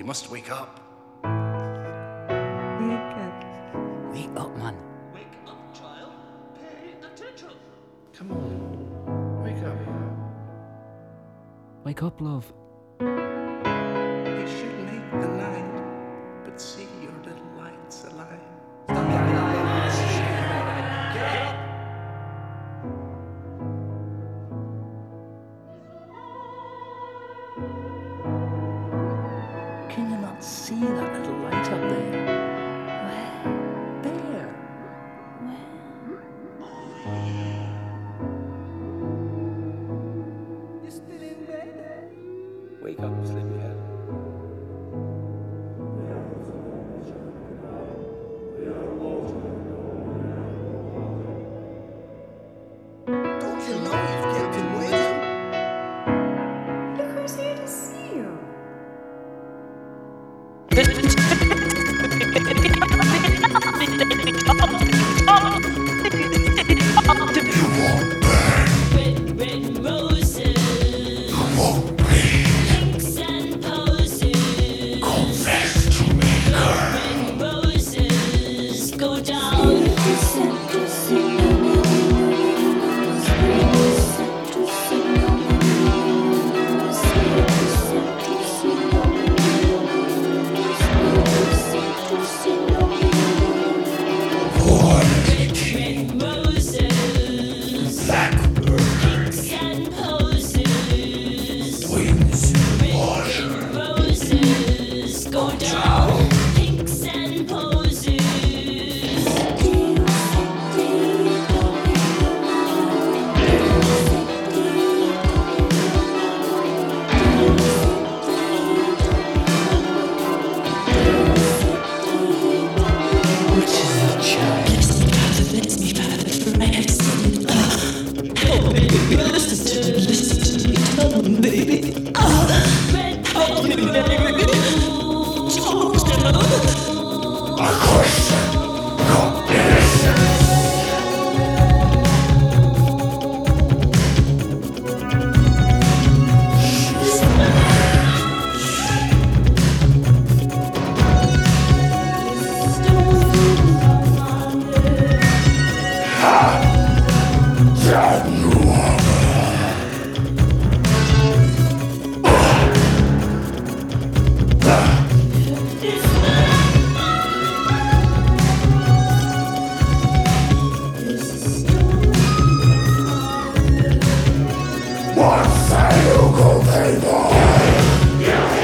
You must wake up. Wake up, man. Wake up, child. Pay attention. Come on. Wake up. Wake up, love. You should make the night, but see your little lights alive. Can you not see that little light up there? There. You still in bed? Wake up, sleepyhead. Don't you know you've kept him waiting? Look who's here to see you. Red roses, pinks and posies. Confess to me, girl. Red roses go down. Red roses, Blackbird pinks and posies. wings in water. Red roses go down. Pinks and posies. A question, not innocence. That Once I go, playboy.